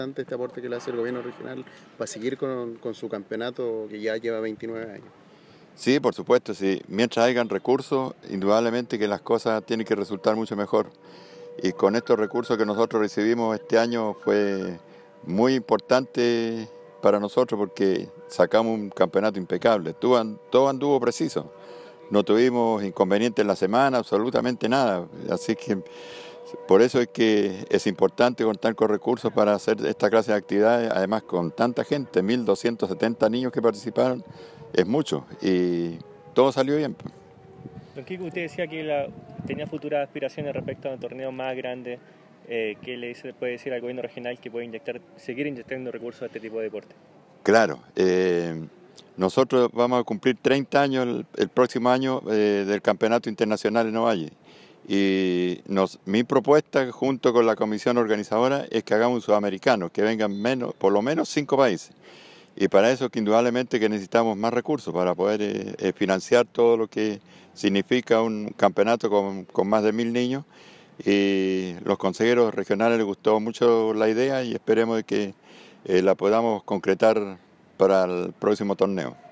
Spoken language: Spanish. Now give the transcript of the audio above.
Este aporte que le hace el gobierno regional para seguir con su campeonato que ya lleva 29 años. Sí, por supuesto, sí. Mientras hayan recursos, indudablemente que las cosas tienen que resultar mucho mejor. Y con estos recursos que nosotros recibimos este año fue muy importante para nosotros porque sacamos un campeonato impecable. Todo anduvo preciso. No tuvimos inconvenientes en la semana, absolutamente nada. Así que por eso es que es importante contar con recursos para hacer esta clase de actividades, además con tanta gente, 1.270 niños que participaron, es mucho y todo salió bien. Don Kiko, usted decía que tenía futuras aspiraciones respecto a un torneo más grande. ¿Qué le puede decir al gobierno regional que puede seguir inyectando recursos a este tipo de deporte? Claro, nosotros vamos a cumplir 30 años el próximo año del Campeonato Internacional en Ovalle. Y mi propuesta junto con la comisión organizadora es que hagamos un sudamericano, que vengan por lo menos 5 países. Y para eso que indudablemente que necesitamos más recursos para poder financiar todo lo que significa un campeonato con más de 1.000 niños. Y los consejeros regionales les gustó mucho la idea y esperemos de que la podamos concretar para el próximo torneo.